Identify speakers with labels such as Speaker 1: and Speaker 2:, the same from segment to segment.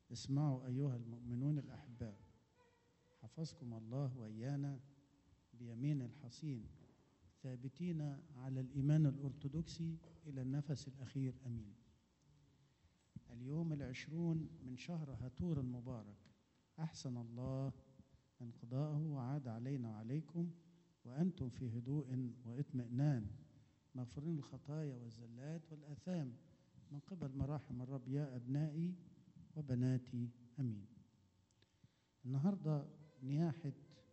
Speaker 1: اسمعوا أيها المؤمنون الأحباء، حفظكم الله وإيانا بيمين الحصين، ثابتين على الإيمان الأرثوذكسي إلى النفس الأخير، أمين. اليوم 20 من شهر هاتور المبارك، أحسن الله انقضاءه وعاد علينا وعليكم وأنتم في هدوء واطمئنان، مغفورين الخطايا والزلات والآثام من قبل مراحم الرب يا أبنائي وبناتي، أمين. النهاردة نياحة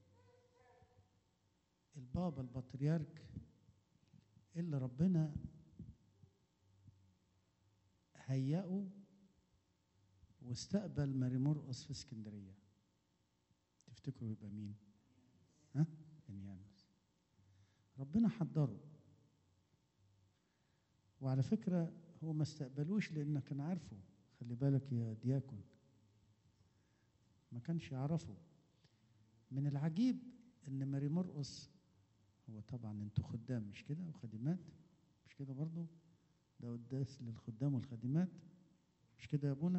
Speaker 1: البابا البطريرك اللي ربنا هيئه واستقبل ماري مرقس في اسكندرية. تفتكروا يبقى مين؟ ها؟ انيانوس. ربنا حضره، وعلى فكرة هو ما استقبلوش لأنه كان عارفه. خلي بالك يا دياكون، ما كانش يعرفه. من العجيب ان ماري مرقس، هو طبعا انتوا خدام مش كده وخادمات مش كده برضو؟ ده قداس للخدام والخادمات مش كده يا ابونا؟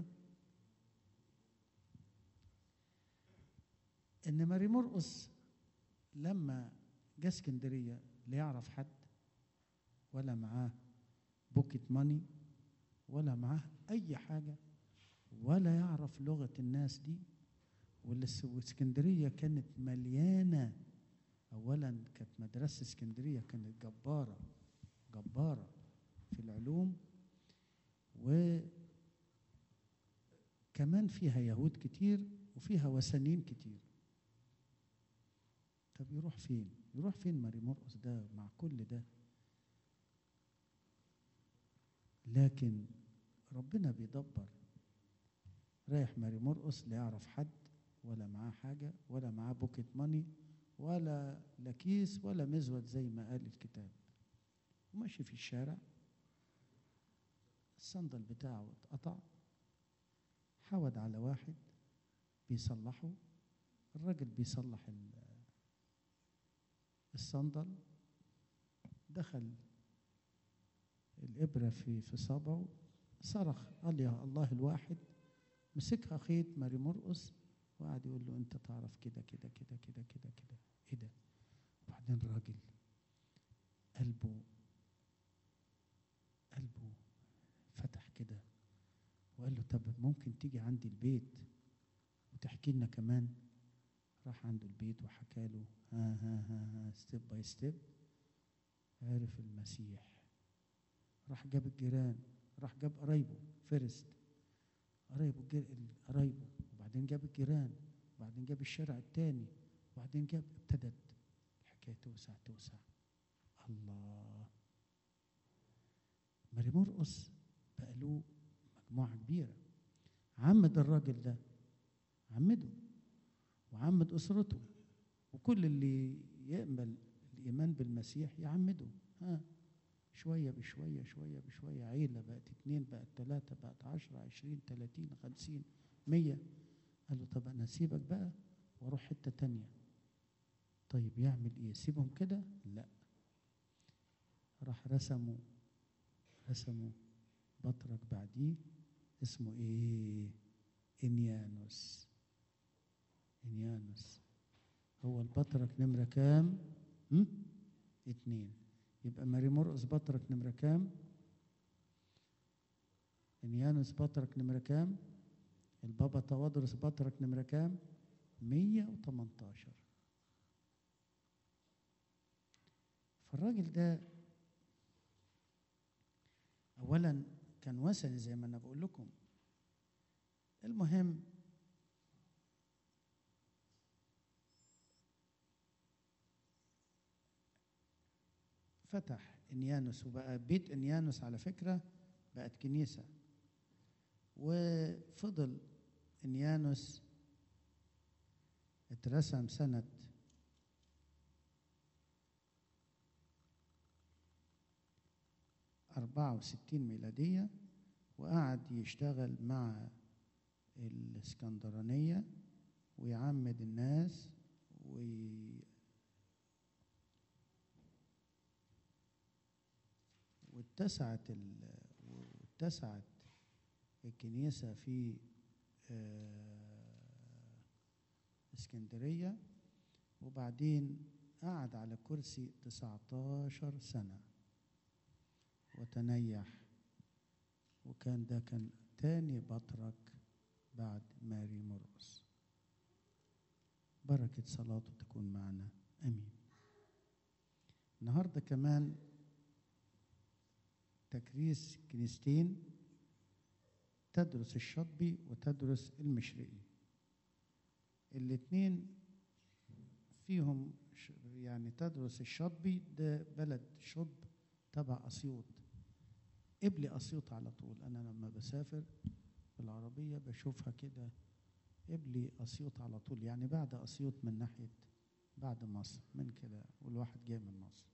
Speaker 1: ان ماري مرقس لما جه اسكندريه لا يعرف حد، ولا معاه بوكيت ماني، ولا معاه اي حاجه، ولا يعرف لغه الناس دي. والاسكندريه كانت مليانه. اولا كانت مدرسه اسكندريه كانت جباره جباره في العلوم، وكمان فيها يهود كتير وفيها وثنيين كتير. طب يروح فين؟ يروح فين ماري مرقس ده مع كل ده؟ لكن ربنا بيدبر. رايح ماري مرقس لا يعرف حد، ولا معاه حاجة، ولا معاه بوكيت ماني، ولا لا كيس ولا مزود زي ما قال الكتاب، وماشي في الشارع. الصندل بتاعه اتقطع، حود على واحد بيصلحه. الراجل بيصلح الصندل، دخل الإبرة في صابعه، صرخ قال يا الله الواحد، مسكها خيط ماري مرقس وقعد يقول له انت تعرف كده كده كده كده كده كده. ايه ده؟ وبعدين الراجل قلبه فتح كده وقال له طب ممكن تيجي عندي البيت وتحكي لنا كمان؟ راح عنده البيت وحكى له ها ستيب باي ستيب، عرف المسيح. راح جاب الجيران، راح جاب قرايبه فيرست، قرايبه، وبعدين جاب الجيران، وبعدين جاب الشارع التاني، وبعدين ابتدت الحكايه توسع. الله، ماري مرقس بقى له مجموعه كبيره. عمد الراجل ده، عمده وعمد اسرته، وكل اللي يقبل الايمان بالمسيح يعمده. شويه بشويه شويه بشويه، عيله بقت 2 بقت 3 بقت 10 20 30 50 100. قال له طب انا اسيبك بقى واروح حته تانيه. طيب يعمل ايه؟ سيبهم كده؟ لا، راح رسموا بطرك بعديه اسمه ايه؟ انيانوس. هو البطرك نمره كام؟ 2. يبقى ماري مرقس بطرك نمره كام؟ انيانوس بطرك نمره كام؟ البابا توادرس بطرك نمره كام؟ 118. فالراجل ده اولا كان وثني زي ما انا بقول لكم. المهم فتح انيانوس، وبقى بيت انيانوس على فكره بقت كنيسه. وفضل انيانوس اترسم سنه 64 ميلاديه، وقعد يشتغل مع الاسكندرانيه ويعمد الناس واتسعت الكنيسة في اسكندرية، وبعدين قعد على كرسي 19 سنة وتنيح، وكان ده كان تاني بطرك بعد ماري مرقس. بركة صلاته تكون معنا، أمين. النهاردة كمان تكريس كنيستين، تدرس الشطبي وتدرس المشرقي. الاتنين فيهم يعني تدرس الشطبي ده بلد شب تبع أسيوط، قبل أسيوط على طول. أنا لما بسافر بالعربية بشوفها كده قبل أسيوط على طول، يعني بعد أسيوط من ناحية بعد مصر من كده، والواحد جاي من مصر.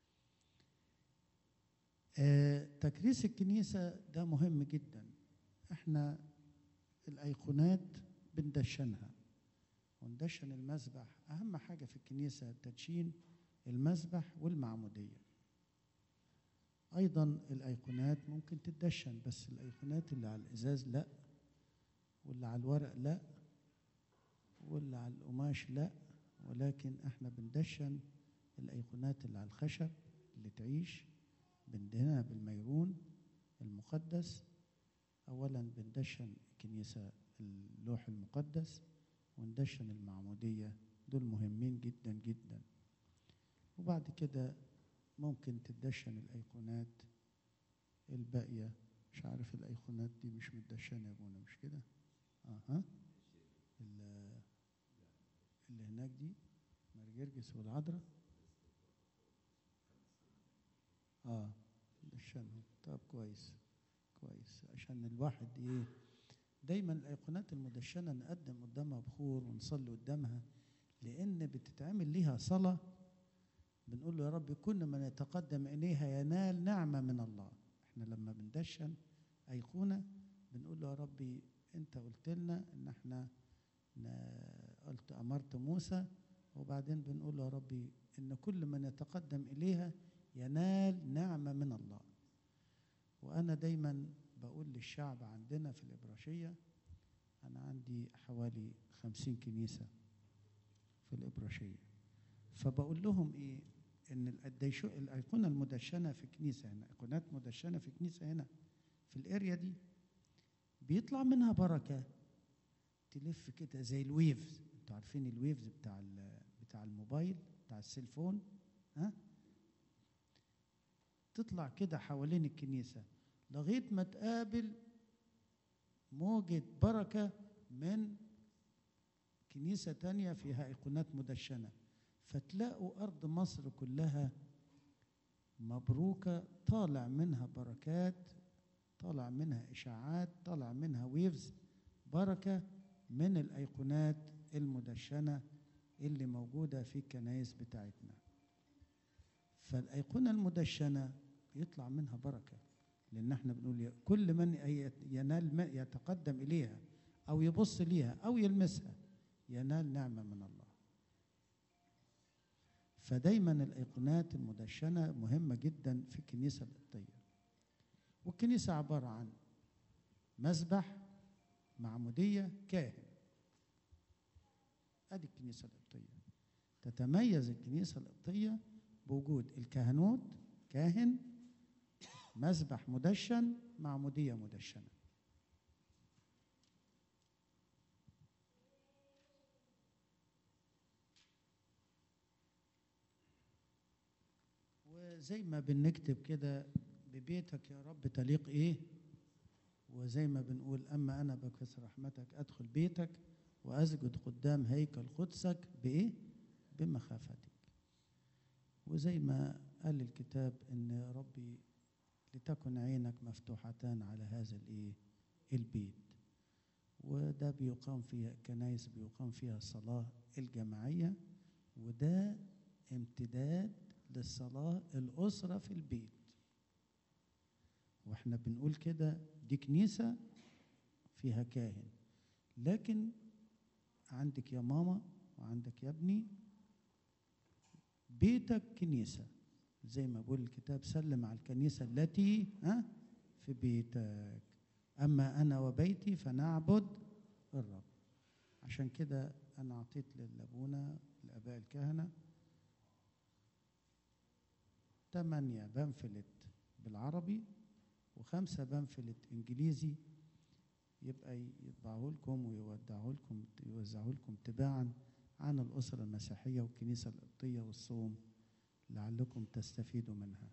Speaker 1: تكريس الكنيسة ده مهم جدا. احنا الأيقونات بندشنها وندشن المذبح. أهم حاجة في الكنيسة تدشين المذبح والمعمودية. أيضا الأيقونات ممكن تدشن، بس الأيقونات اللي على الإزاز لا، واللي على الورق لا، واللي على القماش لا، ولكن احنا بندشن الأيقونات اللي على الخشب اللي تعيش، بندهنها بالميرون المقدس. أولا بندشن الكنيسة اللوح المقدس، وندشن المعمودية، دول مهمين جدا جدا. وبعد كده ممكن تدشن الأيقونات الباقية. مش عارف الأيقونات دي مش متدشنة يا ابونا، مش كده؟ اللي هناك دي مرجرجس والعذراء دشنهم. طب كويس كويس، عشان الواحد ايه دايما الايقونات المدشنه نقدم قدامها بخور ونصلي قدامها، لان بتتعمل ليها صلاه بنقول له يا رب كل من يتقدم اليها ينال نعمه من الله. احنا لما بندشن ايقونه بنقول له يا ربي انت قلت لنا ان احنا قلت امرت موسى، وبعدين بنقول له يا ربي ان كل من يتقدم اليها ينال نعمه من الله. وانا دايما بقول للشعب عندنا في الإبراشية، أنا عندي حوالي 50 كنيسة في الإبراشية، فبقول لهم إيه إن الأيقونة المدشنة في كنيسة هنا، أيقونات مدشنة في كنيسة هنا في الأريا دي بيطلع منها بركة تلف كده زي الويفز. أنتوا عارفين الويفز بتاع الموبايل بتاع السيلفون، تطلع كده حوالين الكنيسة لغاية ما تقابل موجة بركة من كنيسة تانية فيها أيقونات مدشنة، فتلاقوا أرض مصر كلها مبروكة، طالع منها بركات، طالع منها إشاعات، طالع منها ويفز بركة من الأيقونات المدشنة اللي موجودة في الكنائس بتاعتنا. فالأيقونة المدشنة يطلع منها بركة، لأن احنا بنقول كل من ينال يتقدم إليها أو يبص ليها أو يلمسها ينال نعمة من الله. فدايما الأيقونات المدشنة مهمة جدا في الكنيسة القبطية. والكنيسة عبارة عن مذبح، معمودية، كاهن. أدي الكنيسة القبطية. تتميز الكنيسة القبطية بوجود الكهنوت، كاهن، مذبح مدشن، معمودية مدشنة. وزي ما بنكتب كده ببيتك يا رب تليق ايه، وزي ما بنقول اما انا بكثر رحمتك ادخل بيتك واسجد قدام هيكل قدسك بايه، بمخافتك. وزي ما قال الكتاب ان ربي لتكن عينك مفتوحتان على هذا الايه البيت. وده بيقام فيها كنايس، بيقام فيها الصلاة الجماعية، وده امتداد للصلاة الأسرة في البيت. واحنا بنقول كده دي كنيسة فيها كاهن، لكن عندك يا ماما وعندك يا ابني بيتك كنيسة، زي ما بقول الكتاب سلم على الكنيسة التي في بيتك. أما أنا وبيتي فنعبد الرب. عشان كده أنا أعطيت للأبونا الآباء الكهنة 8 بنفلت بالعربي و5 بنفلت إنجليزي، يبقى يطبعه لكم ويوزعه لكم تباعا عن الأسرة المسيحية والكنيسة القبطية والصوم، لعلكم تستفيدوا منها.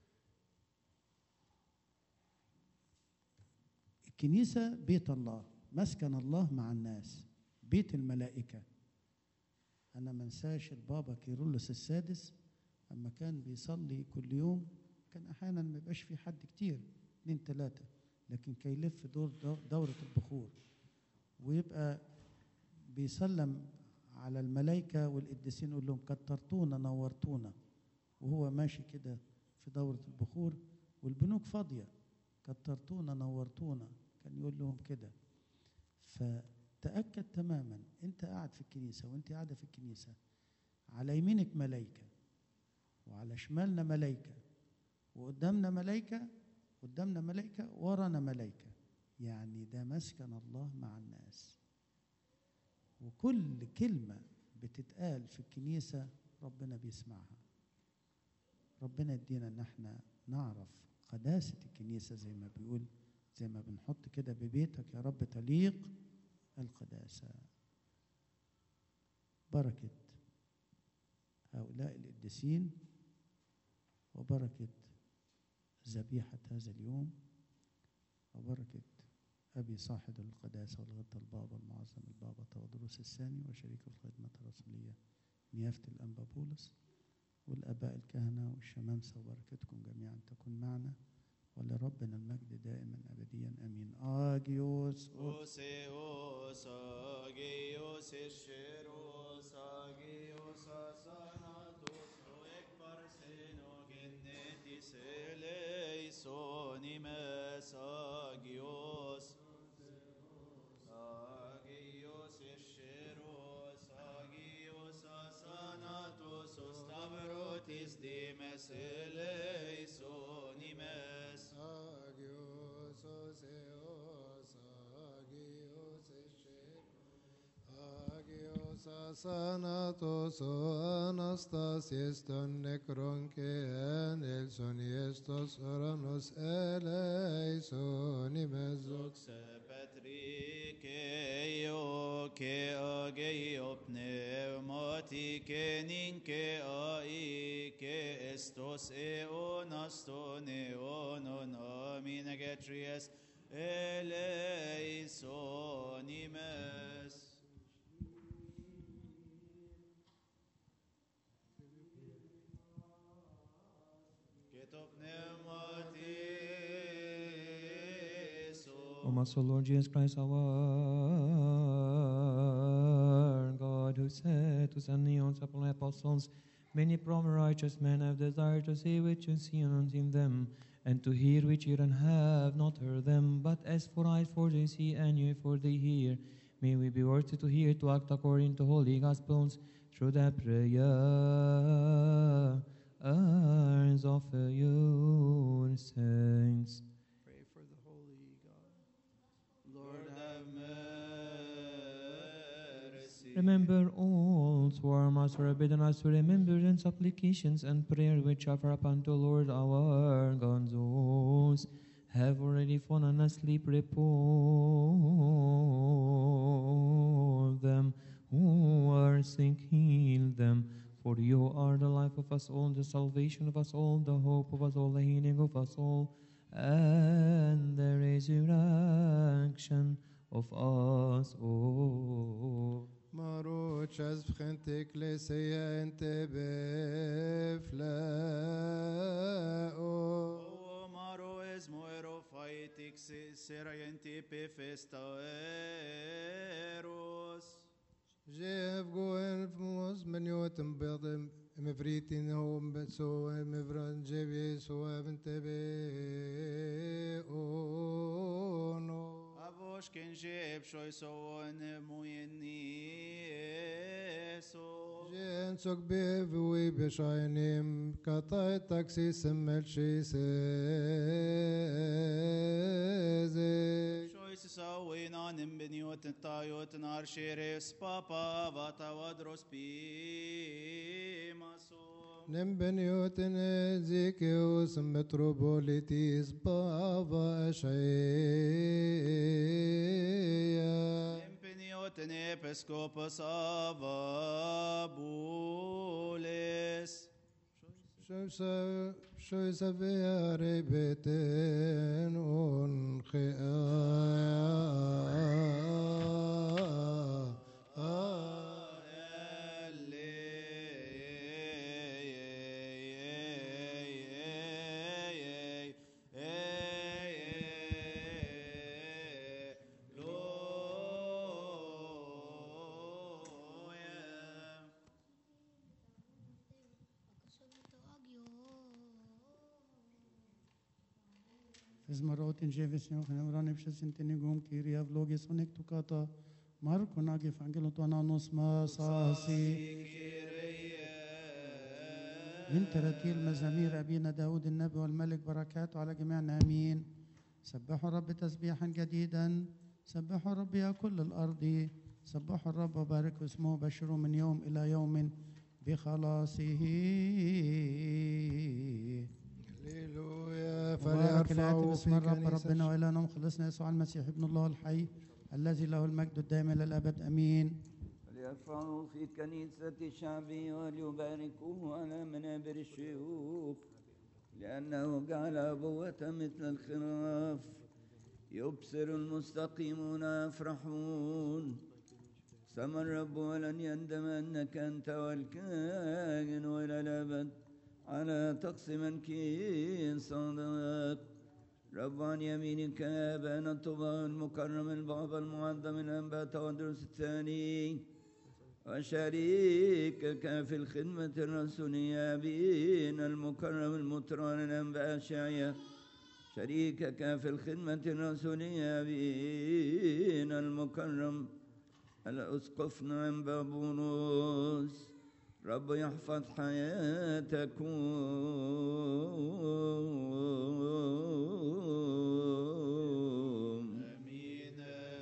Speaker 1: الكنيسة بيت الله، مسكن الله مع الناس، بيت الملائكة. أنا منساش البابا كيرلس السادس أما كان بيصلي كل يوم، كان أحيانا ما يبقاش في حد كتير، 2 3، لكن كي يلف دورة البخور ويبقى بيسلم على الملائكة والقديسين، يقول لهم كترتونا نورتونا، وهو ماشي كده في دورة البخور والبنوك فاضية، كترتونا نورتونا، كان يقول لهم كده. فتأكد تماما انت قاعد في الكنيسة وانت قاعدة في الكنيسة، على يمينك ملائكة وعلى شمالنا ملائكة وقدامنا ملائكة، قدامنا ملائكة ورانا ملائكة، يعني ده مسكن الله مع الناس. وكل كلمة بتتقال في الكنيسة ربنا بيسمعها. ربنا يدينا ان احنا نعرف قداسة الكنيسة، زي ما بيقول، زي ما بنحط كده ببيتك يا رب تليق القداسة. بركة هؤلاء القديسين وبركة ذبيحة هذا اليوم وبركة أبي صاحب القداسة والغطى البابا المعظم البابا تودروس الثاني وشريك الخدمة الرسولية نيافة الأنبا بولس والآباء الكهنة والشمامسة، وبركتكم جميعا تكون معنا، ولربنا المجد دائما أبديا آمين. آجيوس
Speaker 2: أوسيوس آجيوس الشيروس آجيوس أساناتوس وإكبر سينو جنتي سيليسوني مس آجيوس آجيوس الشيروس آجيوس أساناتوس ستافروتيس ديمس إليسوني مس
Speaker 3: Agios Oseos, Agios Esher, Agios Asanatos, Anastasies ton necronque en el soniestos oranos eleison imezos.
Speaker 2: Πατρίκαιο και αγέιο πνεύματι και νυν και αΐ και εστος αιώνας των αιώνων. Αμήν εγκέτριες ελέησον ημές. Και το πνεύμα
Speaker 4: O my soul, Lord Jesus Christ, our God, who said to send the own apostles, many from righteous men have desired to see which you see and unseen them, and to hear which you have not heard them. But as for eyes, for they see, and ears, for they hear. May we be worthy to hear, to act according to holy gospels, through the prayers of your saints.
Speaker 5: Pray for the Holy God.
Speaker 2: Lord have mercy.
Speaker 4: Remember also our Master forbidden us to remembrance, supplications, and prayer which offer up unto Lord our God. Those have already fallen asleep, repose them. Who are sick, heal them. For you are the life of us all, the salvation of us all, the hope of us all, the healing of us all, and the resurrection of us all.
Speaker 3: Maruch as vchent ecclesia ente beflao.
Speaker 2: O maro es moero faitic seraienti pefestaeros.
Speaker 3: Jev goen fmos meniotem bedem emevritin hom betso emevran jevi so evente be ono.
Speaker 2: Avos kenjeb shoisoon muyenieso.
Speaker 3: Jen sok bevui beshainim katai taxis emmelchi seze.
Speaker 2: Shois سوينا بنيوت الطايوت نار شيريس بابا وتودروس بيماسو
Speaker 3: نمبنيوتن زيكيوس متروبوليتيس بابا أشعيا
Speaker 2: بنيوت نيبسكوبوس أبابوليس
Speaker 3: شو سفيا ريبتن
Speaker 1: Izmarotin Jevesio, Hanevran Epshentinigum, Kiria Vlogis, Onektukata, Marco Nagi Fangelotonanos Masasi. من تراتيل مزامير أبينا داود النبي والملك بركاته على جميعنا آمين. سبحوا الرب تسبيحا جديدا، سبحوا الرب يا كل الأرض، سبحوا الرب وباركوا اسمه، بشروا من يوم إلى يوم بخلاصه.
Speaker 3: هللويا
Speaker 1: مبارك الآتي
Speaker 3: فليرفعوا
Speaker 1: باسم
Speaker 3: في
Speaker 1: الرب
Speaker 3: كنيسة
Speaker 1: ربنا وإلهنا مخلصنا يسوع المسيح ابن الله الحي الذي له المجد الدائم إلى الأبد آمين.
Speaker 6: وليرفعوا في كنيسة شعبه وليباركوه على منابر الشيوخ، لأنه جعل أبوة مثل الخراف، يبصر المستقيمون يفرحون. سمى الرب ولن يندم أنك أنت والكاهن إلى الأبد على طقس منكين صادق. رب عن يمينك أبانا الطباء المكرم البابا المعظم الأنبا تودرس الثاني، وشريكك في الخدمة الرسولية أبينا المكرم المطران الأنبا أشعيا، شريكك في الخدمة الرسولية أبينا المكرم الأسقف نعم بابونوس. رب يحفظ حياتكم.
Speaker 2: آمين.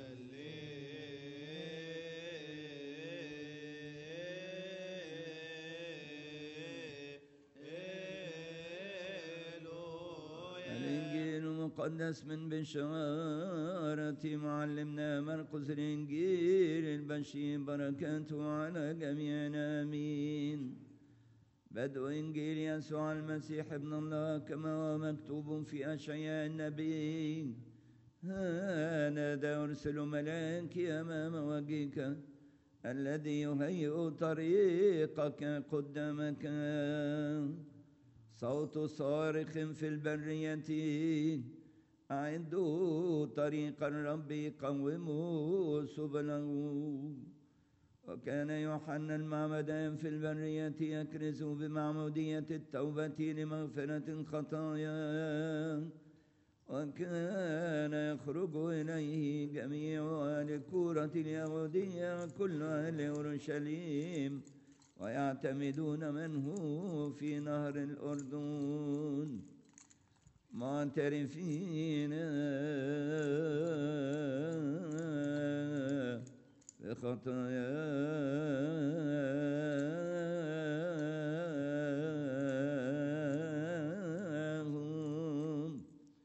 Speaker 6: الإنجيل المقدس من بشارة معلمنا مرقس الإنجيل البشير، بركاته على جميعنا آمين. بدء إنجيل يسوع المسيح ابن الله كما هو مكتوب في أشعياء النبي. هذا أرسل ملاكي أمام وجهك الذي يهيئ طريقك قدامك. صوت صارخ في البرية، أعدوا طريق الرب، قوموا سبله. وكان يوحنا المعمدان في البرية يكرز بمعمودية التوبة لمغفرة الخطايا، وكان يخرج إليه جميع أهل الكورة اليهودية كل أهل أورشليم، ويعتمدون منه في نهر الأردن معترفين بخطاياهم.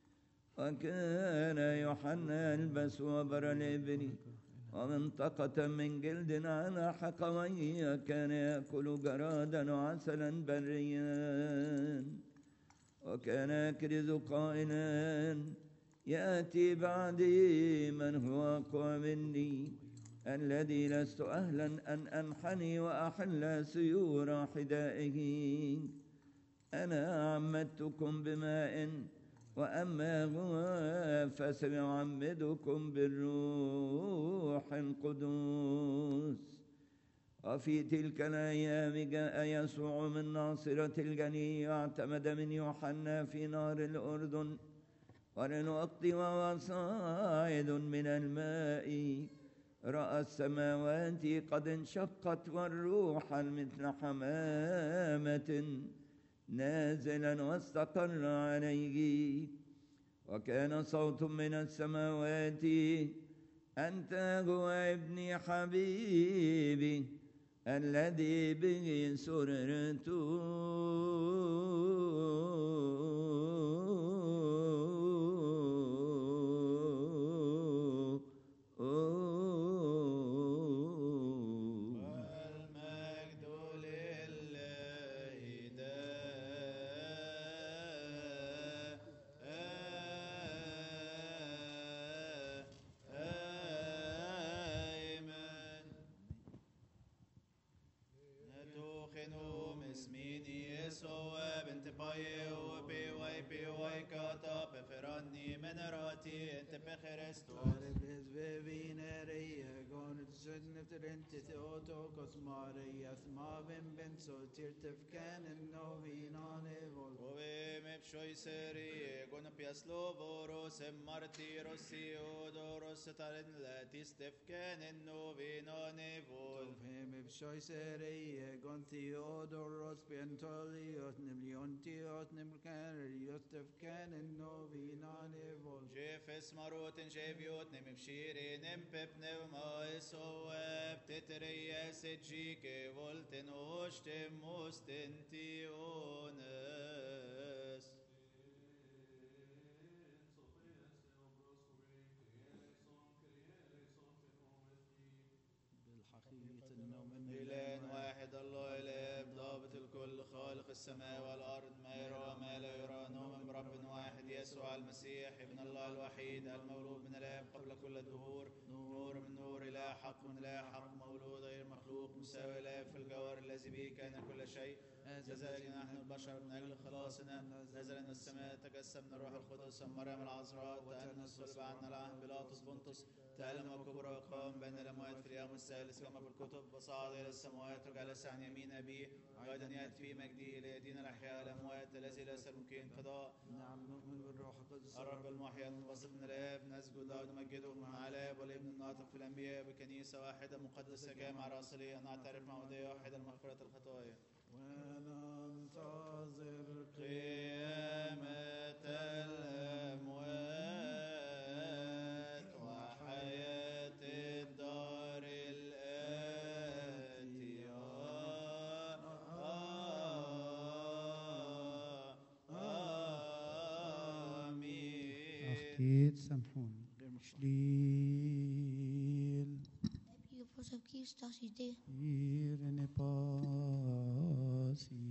Speaker 6: وكان يوحنا يلبس وبر الإبل ومنطقة من جلد على حقويه، كان يأكل جرادا وعسلا بريا، وكان يكرز قائلا يأتي بعدي من هو أقوى مني، الذي لست أهلا أن أنحني وأحل سيور حذائه. أنا عمدتكم بماء، وأما هو فسيعمدكم بالروح القدوس. وفي تلك الأيام جاء يسوع من ناصرة الجليل، واعتمد من يوحنا في نهر الأردن، وللوقت وهو صاعد من الماء رأى السماوات قد انشقت، والروح مثل حمامة نازلا واستقر عليه. وكان صوت من السماوات أنت هو ابني حبيبي الذي به سررت
Speaker 2: والمجد لله دائما. نتوخنو مسميني يسوع بنت باي وبي واي بي واي كاتا بفراني من راتي انت بخرستوس. وبمبشوي سري قون بيسلو بوروس مارتيروس يودوروس تارن لا تستفكان النوفينا نيفول. جيف اسمروت جيفيوت نمبشيري نمبب نوما اسواب تتريا سجيكي volten ostem ostentiones. إله واحد الله إله ضابط الكل خالق السماء والأرض ما يرى ما لا يرى نؤمن برب واحد يسوع المسيح ابن الله الوحيد المولود من الآب قبل كل الدهور نور من نور إله حق من إله حق مولود غير مخلوق مساوي الآب في الجوهر الذي به كان كل شيء كذلك نحن البشر من أجل خلاصنا نزل من السماء تجسم من الروح القدس مريم العذراء تأنس صلب عنا العهد بيلاطس بنطس تألم وكبر وقام بين الأموات في اليوم الثالث كما في الكتب وصعد إلى السماوات وجلس عن يمين أبيه وأيضا يأتي في مجده ليدين الأحياء الأموات الذي ليس يمكن قضاء.
Speaker 5: نعم نؤمن بالروح القدس
Speaker 2: الرب المحيي المنبسط من الآب نسجد له ونمجده مع الآب والابن الناطق في الأنبياء بكنيسة واحدة مقدسة جامعة راسلية نعترف معمودية واحدة لمغفرة الخطايا
Speaker 5: وننتظر
Speaker 2: قيامة الأموات وحياة الدار الآتية. آمين.
Speaker 1: أختي سامحوني شليل
Speaker 7: Heb je voor zo'n kies, dat is idee.
Speaker 1: إيرن باسي